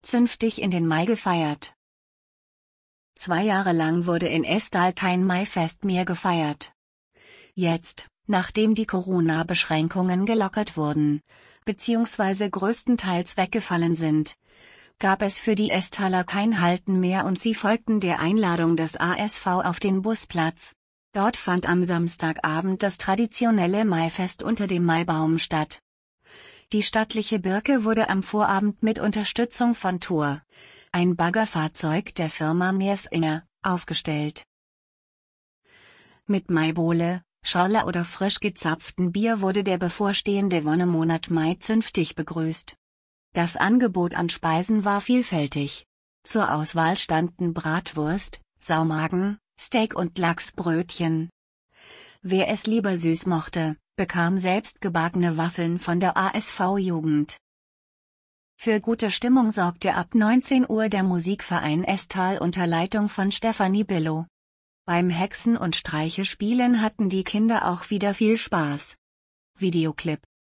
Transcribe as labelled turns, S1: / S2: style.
S1: zünftig in den Mai gefeiert. 2 Jahre lang wurde in Estal kein Maifest mehr gefeiert. Jetzt, nachdem die Corona-Beschränkungen gelockert wurden, bzw. größtenteils weggefallen sind, gab es für die Estaler kein Halten mehr und sie folgten der Einladung des ASV auf den Busplatz. Dort fand am Samstagabend das traditionelle Maifest unter dem Maibaum statt. Die stattliche Birke wurde am Vorabend mit Unterstützung von Thor, ein Baggerfahrzeug der Firma Meersinger, aufgestellt. Mit Maibowle, Schorle oder frisch gezapften Bier wurde der bevorstehende Wonnemonat Mai zünftig begrüßt. Das Angebot an Speisen war vielfältig. Zur Auswahl standen Bratwurst, Saumagen, Steak und Lachsbrötchen. Wer es lieber süß mochte, bekam selbstgebackene Waffeln von der ASV-Jugend. Für gute Stimmung sorgte ab 19 Uhr der Musikverein Estal unter Leitung von Stefanie Billow. Beim Hexen- und Streiche-Spielen hatten die Kinder auch wieder viel Spaß. Videoclip